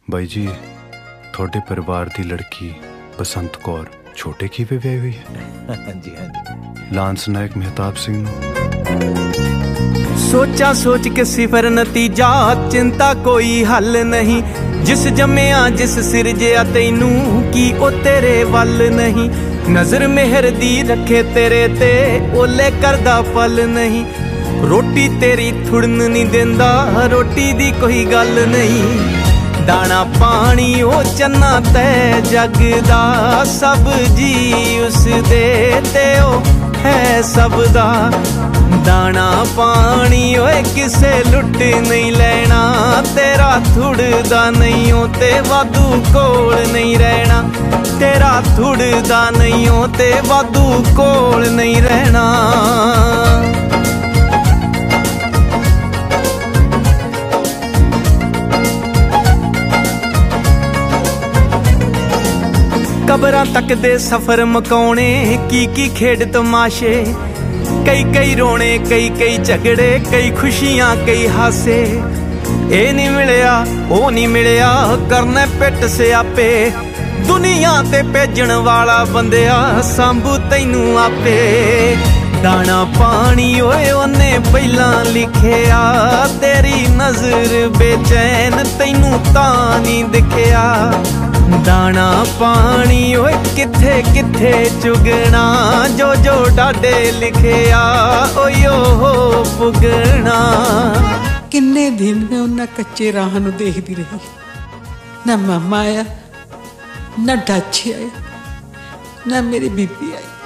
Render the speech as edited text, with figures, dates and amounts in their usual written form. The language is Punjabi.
ਬਾਈ ਜੀ ਤੁਹਾਡੇ ਪਰਿਵਾਰ ਦੀ ਲੜਕੀ ਬਸੰਤ ਕੌਰ ਛੋਟੇ ਖੀਵੇ ਵਿਆਹੀ ਹੋਈ ਹੈ? ਹਾਂਜੀ ਹਾਂਜੀ। ਲਾਂਸ ਨਾਇਕ ਮਹਿਤਾਬ ਸਿੰਘ ਨੂੰ ਸੋਚਾ ਸੋਚ ਕੇ ਸਿਫਰ ਨਤੀਜਾ, ਚਿੰਤਾ ਕੋਈ ਹੱਲ ਨਹੀਂ। ਜਿਸ ਜੰਮਿਆ ਜਿਸ ਸਿਰਜਿਆ ਤੈਨੂੰ ਕੀ ਉਹ ਤੇਰੇ ਵੱਲ ਨਹੀਂ। ਨਜ਼ਰ ਮਿਹਰ ਦੀ ਰੱਖੇ ਤੇਰੇ ਤੇ ਓਲੇ ਕਰਦਾ ਫਲ ਨਹੀਂ। ਰੋਟੀ ਤੇਰੀ ਥੁੜਨ ਨਹੀਂ ਦਿੰਦਾ, ਰੋਟੀ ਦੀ ਕੋਈ ਗੱਲ ਨਹੀਂ। ਦਾਣਾ ਪਾਣੀ ਉਹ ਚੰਨਾ ਤੈ ਜਗ ਦਾ, ਸਭ ਜੀ ਉਸ ਦੇ ਤੇ ਉਹ ਹੈ ਸਭ ਦਾ। ਦਾਣਾ ਪਾਣੀ ਓਏ ਕਿਸੇ ਲੁੱਟ ਨਹੀਂ ਲੈਣਾ, ਤੇਰਾ ਥੁੜਦਾ ਨਹੀਂ ਉਹ ਤੇ ਵਾਧੂ ਕੋਲ ਨਹੀਂ ਰਹਿਣਾ। ਤੇਰਾ ਥੁੜਦਾ ਨਹੀਂ ਉਹ ਤੇ ਵਾਧੂ ਕੋਲ ਨਹੀਂ ਰਹਿਣਾ। ਕਬਰਾਂ ਤੱਕ ਦੇ ਸਫ਼ਰ ਮਕਾਉਣੇ, ਕੀ ਖੇਡ ਤਮਾਸ਼ੇ। ਕਈ ਰੋਣੇ ਕਈ ਝਗੜੇ, ਕਈ ਖੁਸ਼ੀਆਂ ਕਈ ਹਾਸੇ। ਇਹ ਨਹੀਂ ਮਿਲਿਆ ਉਹ ਨਹੀਂ ਮਿਲਿਆ, ਕਰਨਾ ਪਿੱਟ ਸਿਆਪੇ। ਦੁਨੀਆ ਤੇ ਭੇਜਣ ਵਾਲਾ ਬੰਦਿਆ ਸੰਭੂ ਤੈਨੂੰ ਆਪੇ। ਦਾਣਾ ਪਾਣੀ ਓਏ ਉਹਨੇ ਪਹਿਲਾਂ ਲਿਖਿਆ, ਤੇਰੀ ਨਜ਼ਰ ਬੇਚੈਨ ਤੈਨੂੰ ਤਾਂ ਨਹੀਂ ਦਿਖਿਆ। ਦਾਣਾ ਪਾਣੀ ਓਏ ਕਿੱਥੇ ਕਿੱਥੇ ਚੁਗਣਾ, ਜੋ ਜੋ ਡਾਡੇ ਲਿਖਿਆ ਓਏ ਉਹ ਪੁਗਣਾ। ਕਿੰਨੇ ਦਿਨ ਮੈਂ ਉਹਨਾਂ ਕੱਚੇ ਰਾਹ ਨੂੰ ਦੇਖਦੀ ਰਹੀ। ਨਾ ਮਾਮਾ ਆਇਆ, ਨਾ ਡਾਚੀ ਆਇਆ, ਨਾ ਮੇਰੀ ਬੀਬੀ ਆਈ।